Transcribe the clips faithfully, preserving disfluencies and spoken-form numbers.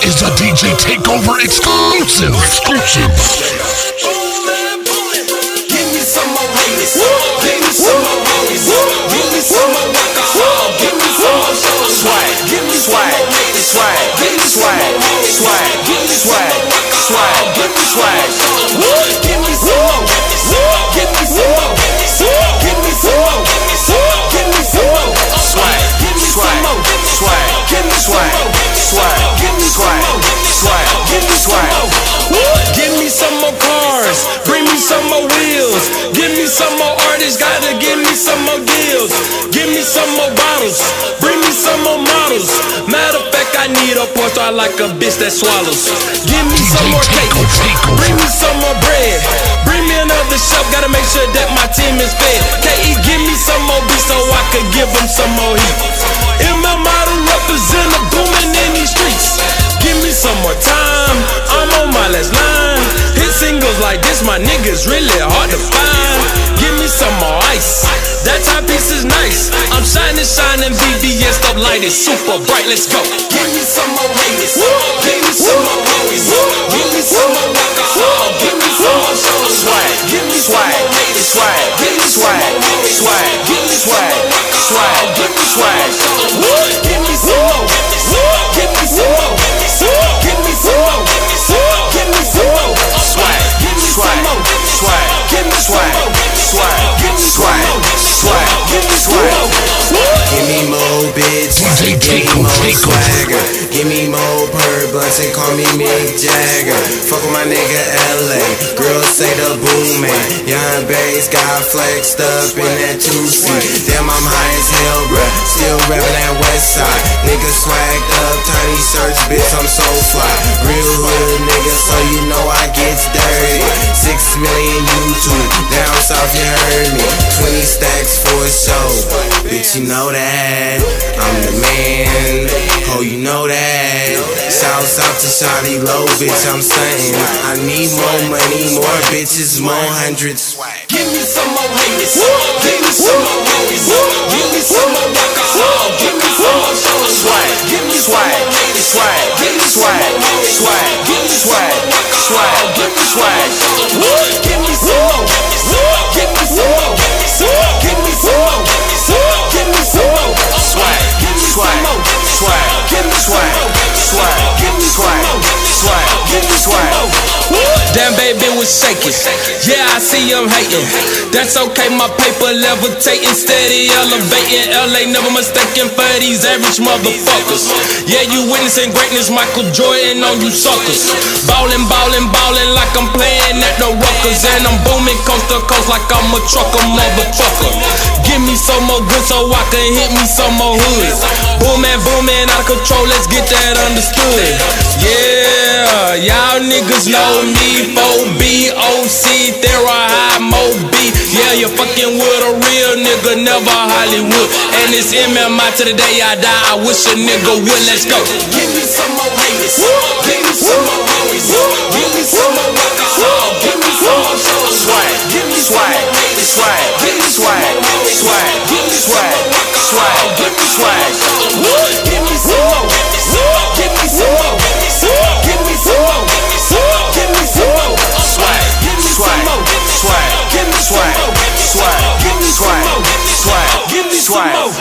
is a D J Takeover exclusive. Exclusive. Give me some more haters. Give me some more haters. Give me some more alcohol. Give me some more swag. Give me swag. Swag. Give me swag. Swag. Give me swag. Swag. Give me swag. Give me some more. Give me some more. Give me some more. Give me some more. Swag. Give me some more. Swag. Give me swag. Swag. Give me swag. Swag. Give me swag. Give me some more cars. Bring me some more wheels. Give me some more artists. Gotta give me some more deals. Give me some more bottles. Bring me some more models. Matter of fact, I need a Porsche. I like a bitch that swallows. Give me some more cake. Bring me some more bread. Bring me another shelf. Gotta make sure that my team is fed. K E, give me some more beats so I could give them some more heat. M M model represent a booming in these streets. Give me some more time. I'm on my last line. Hit singles like this, my niggas really hard to find. Give me some more ice. That timepiece is nice. I'm shining, shining, B B S up light is super bright. Let's go. Give me some more haters. Give me some more hoes. Give me some more alcohol. Give me some more swag. Give me swag. Swag. Give me swag. Swag. Give me swag. Swag. Give me swag. Give me some more. Give me some more. Give me some more. Give me some more. Swag. Give me swag. Swag. Give me swag. Swag. Give me swag. Swag. Give me swag. Give me more bitch. D J Give me more Takeover. swagger. Give me more purr blunts and call me Mick Jagger. Fuck with my nigga L A. Girls say the boom man. Young bass got flexed up in that two seat. Damn, I'm high as hell, bruh. Still rapping that west side. Nigga swagged up, tiny shirts, bitch, I'm so fly. Real hood nigga, so you know I gets dirty. Six million YouTube, down south, you heard me. Twenty stacks for a show, bitch, you know that. I'm the man, oh, you know that. Shouts out to Shawty Low, bitch, I'm stunting. I need more money, more bitches, more hundreds. Give me some more haters. Give me some more hoes. Give me some more alcohol. Give me some more swag. Give me swag. Swag. Give me swag. Swag. Give me swag. Swag. Give me swag. Give me some more. Give me some more. Give me some more. Give me some more. Swag. Give me swag. Swag. Give me swag. Swag. Give me swag. Swag. Give me swag. Damn, baby was shaking. Yeah, I see him hating. That's okay, my paper levitating, steady elevating. L A never mistaken for these average motherfuckers. Yeah, you witnessing greatness, Michael Jordan on you suckers. Ballin', ballin', ballin' like I'm playing at the Ruckers. And I'm booming coast to coast like I'm a trucker, motherfucker. Give me some more good so I can hit me some more hoods. Boomin', boomin', out of control, let's get that understood. Yeah, y'all niggas know me. four B O C, Thera High, Mo B. Yeah, you're fucking with a real nigga, never Hollywood. And it's M M I to the day I die. I wish a nigga would. Let's go. Give me some more haters. Give me some more hoes. Give me some more alcohol. Give me some more swag. Give me swag. Swag. Give me swag. Swag. Give me swag. Swag. Give me swag. Give me some more. Give me some more. Give me some more. Give me some more. Swag. Give me swag. Swag. Give me swag. Swag. Give me swag. Swag. Give me swag.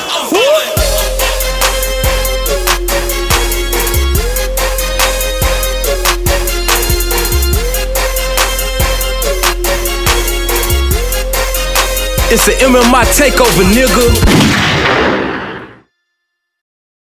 It's an M M I takeover, nigga.